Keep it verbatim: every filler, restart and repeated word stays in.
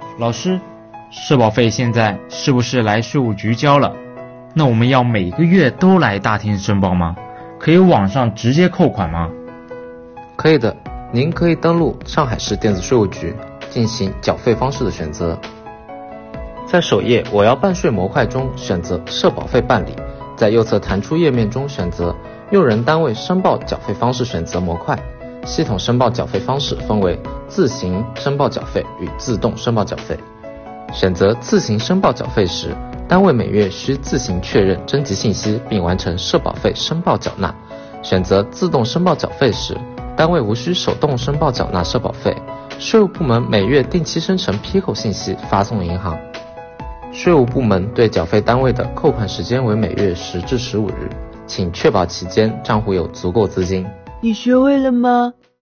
老师，社保费现在是不是来税务局交了？那我们要每个月都来大厅申报吗？可以网上直接扣款吗？ 可以的，您可以登录上海市电子税务局进行缴费方式的选择。在首页我要办税模块中选择社保费办理，在右侧弹出页面中选择用人单位申报缴费方式选择模块。系统申报缴费方式分为自行申报缴费与自动申报缴费。选择自行申报缴费时，单位每月需自行确认征集信息并完成社保费申报缴纳。选择自动申报缴费时，单位无需手动申报缴纳社保费，税务部门每月定期生成批扣信息发送银行。税务部门对缴费单位的扣款时间为每月十至十五日，请确保期间账户有足够资金。 你学会了吗？